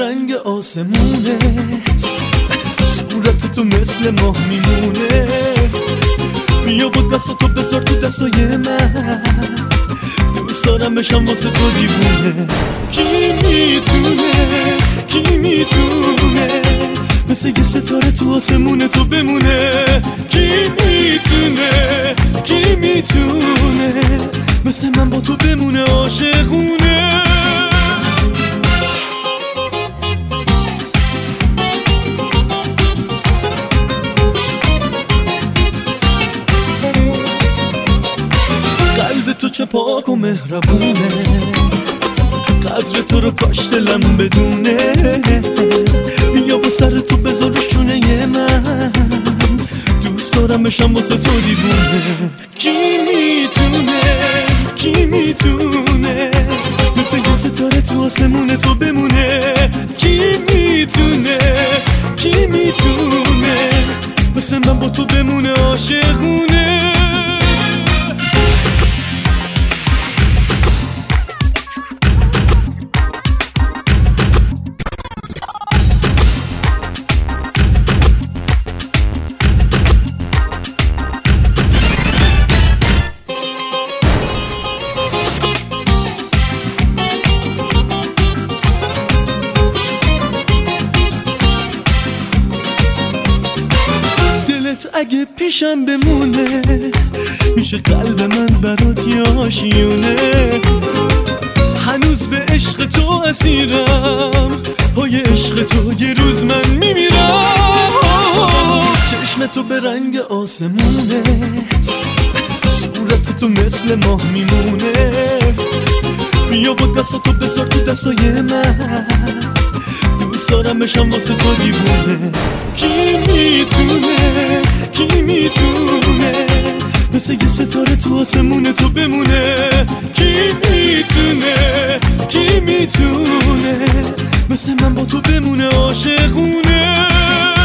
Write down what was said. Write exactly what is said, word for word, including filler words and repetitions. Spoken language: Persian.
رنگ آسمونه، صورت تو مثل ماه میمونه. بیا با دست تو بذار تو دستای من، دوست دارم بشم واسه تو دیوونه. کی میتونه کی میتونه مثل یه ستاره تو آسمونه تو بمونه. کی میتونه کی میتونه مثل من با تو بمونه عاشقونه. قلب تو چه پاک و مهربونه، قدر تو رو کاش دلم بدونه. بیا با سر تو بذار رو شونه من، دوست دارم بشم واسه تو دیوونه. کی میتونه کی میتونه مثل یه ستاره تو آسمونه تو بمونه. کی میتونه کی میتونه مثل من با تو بمونه عاشقونه. اگه پیشم بمونه میشه قلب من برات یه آشیونه. هنوز به عشق تو اسیرم، پای عشق تو یه روز من میمیرم. چشم تو به رنگ آسمونه، صورت تو مثل ماه میمونه. بیا با دست تو بذار تو دستای من، دوست دارم بشم واسه تو دیوونه. کی میتونه کی میتونه مثل یه ستاره تو آسمونه تو بمونه. کی میتونه کی میتونه مثل من با تو بمونه عاشقونه.